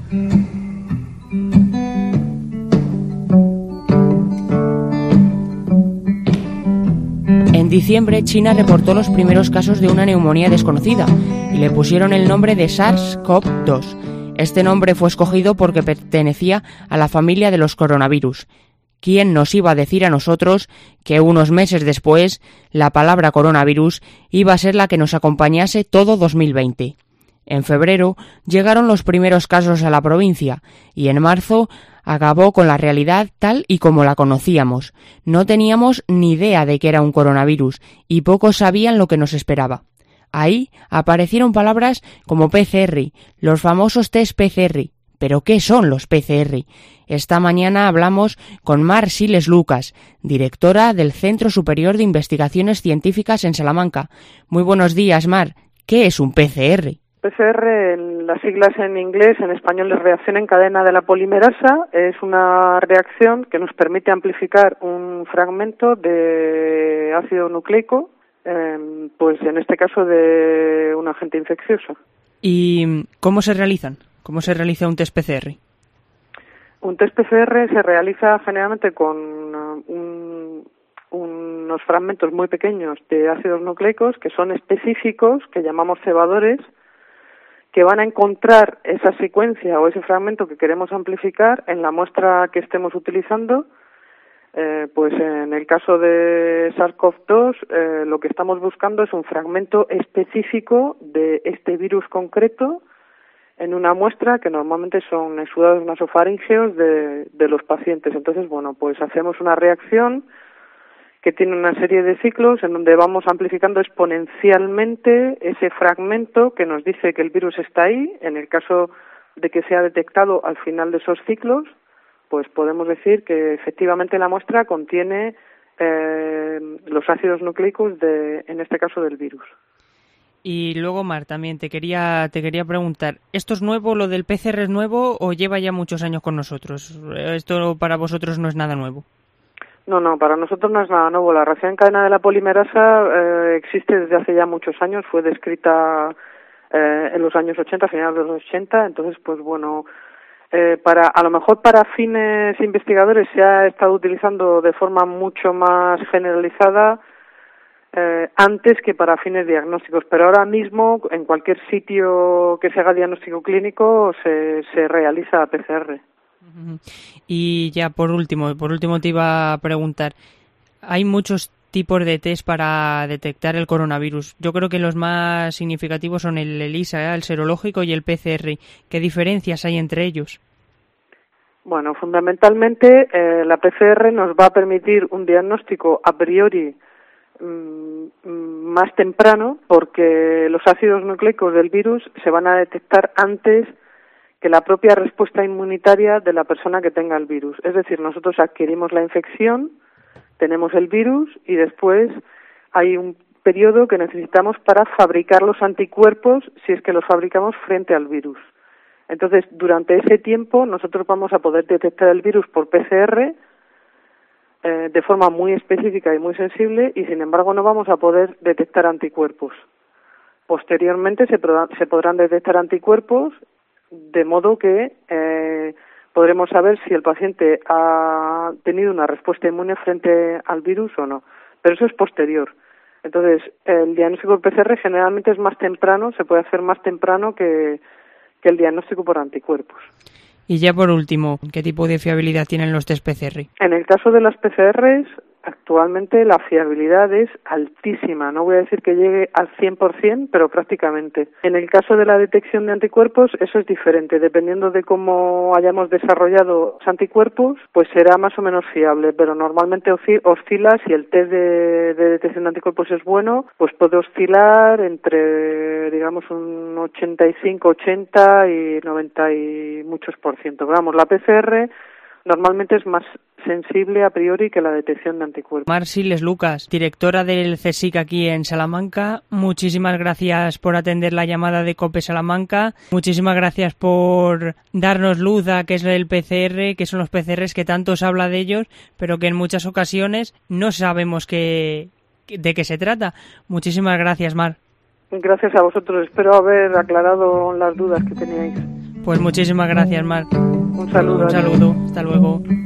En diciembre, China reportó los primeros casos de una neumonía desconocida y le pusieron el nombre de SARS-CoV-2. Este nombre fue escogido porque pertenecía a la familia de los coronavirus. ¿Quién nos iba a decir a nosotros que unos meses después la palabra coronavirus iba a ser la que nos acompañase todo 2020? En febrero llegaron los primeros casos a la provincia y en marzo acabó con la realidad tal y como la conocíamos. No teníamos ni idea de que era un coronavirus y pocos sabían lo que nos esperaba. Ahí aparecieron palabras como PCR, los famosos test PCR. ¿Pero qué son los PCR? Esta mañana hablamos con Mar Siles Lucas, directora del Centro Superior de Investigaciones Científicas en Salamanca. Muy buenos días, Mar. ¿Qué es un PCR? PCR, las siglas en inglés, en español es reacción en cadena de la polimerasa. Es una reacción que nos permite amplificar un fragmento de ácido nucleico, pues en este caso de un agente infeccioso. ¿Y cómo se realizan? ¿Cómo se realiza un test PCR? Un test PCR se realiza generalmente con unos fragmentos muy pequeños de ácidos nucleicos que son específicos, que llamamos cebadores, que van a encontrar esa secuencia o ese fragmento que queremos amplificar en la muestra que estemos utilizando. Pues en el caso de SARS-CoV-2 lo que estamos buscando es un fragmento específico de este virus concreto en una muestra que normalmente son exudados nasofaríngeos de los pacientes. Entonces, bueno, pues hacemos una reacción que tiene una serie de ciclos en donde vamos amplificando exponencialmente ese fragmento que nos dice que el virus está ahí. En el caso de que sea detectado al final de esos ciclos, pues podemos decir que efectivamente la muestra contiene los ácidos nucleicos en este caso del virus. Y luego, Mar, también te quería preguntar, ¿esto es nuevo, lo del PCR es nuevo o lleva ya muchos años con nosotros? ¿Esto para vosotros no es nada nuevo? No, para nosotros no es nada nuevo. La reacción en cadena de la polimerasa existe desde hace ya muchos años, fue descrita en los años 80, a finales de los 80, entonces, pues bueno, a lo mejor para fines investigadores se ha estado utilizando de forma mucho más generalizada antes que para fines diagnósticos, pero ahora mismo en cualquier sitio que se haga diagnóstico clínico se realiza PCR. Y ya por último te iba a preguntar, hay muchos tipos de test para detectar el coronavirus. Yo creo que los más significativos son el ELISA, el serológico y el PCR. ¿Qué diferencias hay entre ellos? Bueno, fundamentalmente la PCR nos va a permitir un diagnóstico a priori más temprano, porque los ácidos nucleicos del virus se van a detectar antes que la propia respuesta inmunitaria de la persona que tenga el virus. Es decir, nosotros adquirimos la infección, tenemos el virus y después hay un periodo que necesitamos para fabricar los anticuerpos, si es que los fabricamos frente al virus. Entonces, durante ese tiempo nosotros vamos a poder detectar el virus por PCR de forma muy específica y muy sensible, y sin embargo no vamos a poder detectar anticuerpos. Posteriormente se podrán detectar anticuerpos, de modo que podremos saber si el paciente ha tenido una respuesta inmune frente al virus o no. Pero eso es posterior. Entonces, el diagnóstico por PCR generalmente es más temprano, se puede hacer más temprano que el diagnóstico por anticuerpos. Y ya por último, ¿qué tipo de fiabilidad tienen los test PCR? En el caso de las PCRs, actualmente la fiabilidad es altísima. No voy a decir que llegue al 100%, pero prácticamente. En el caso de la detección de anticuerpos, eso es diferente. Dependiendo de cómo hayamos desarrollado los anticuerpos, pues será más o menos fiable. Pero normalmente oscila, si el test de detección de anticuerpos es bueno, pues puede oscilar entre, digamos, un 85, 80 y 90 y muchos por ciento. Vamos, la PCR normalmente es más sensible a priori que la detección de anticuerpos. Mar Siles Lucas, directora del CSIC aquí en Salamanca, muchísimas gracias por atender la llamada de COPE Salamanca, muchísimas gracias por darnos luz a qué es el PCR, qué son los PCRs, que tanto se habla de ellos, pero que en muchas ocasiones no sabemos de qué se trata. Muchísimas gracias, Mar. Gracias a vosotros, espero haber aclarado las dudas que teníais. Pues muchísimas gracias, Mar. Un saludo. Un saludo. Hasta luego.